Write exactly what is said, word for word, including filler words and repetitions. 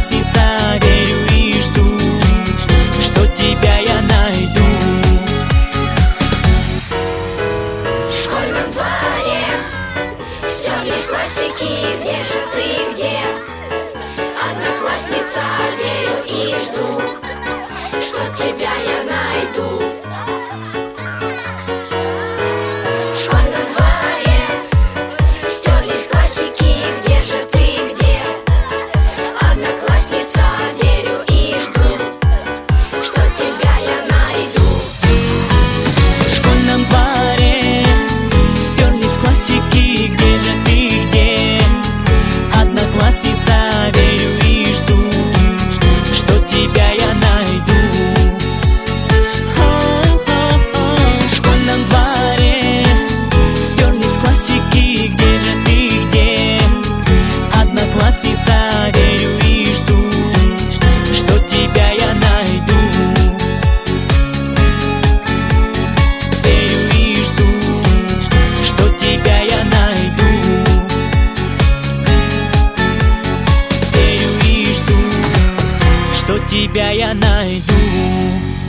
одноклассница, верю и жду, что тебя я найду. В школьном дворе стерлись классики, где же ты, где? Одноклассница, верю и жду, что тебя я найду. В школьном дворе стерлись классики, где же ты, где? Одноклассница, верю и жду, что тебя я найду. В школьном дворе стерлись классики, где же ты, где? Одноклассница, верю и жду, что тебя я найду. В школьном дворе стерлись классики, где же ты, где? Одноклассница, верю и жду, что тебя я найду. Верю и жду, что тебя я найду. Верю и жду, что тебя я найду.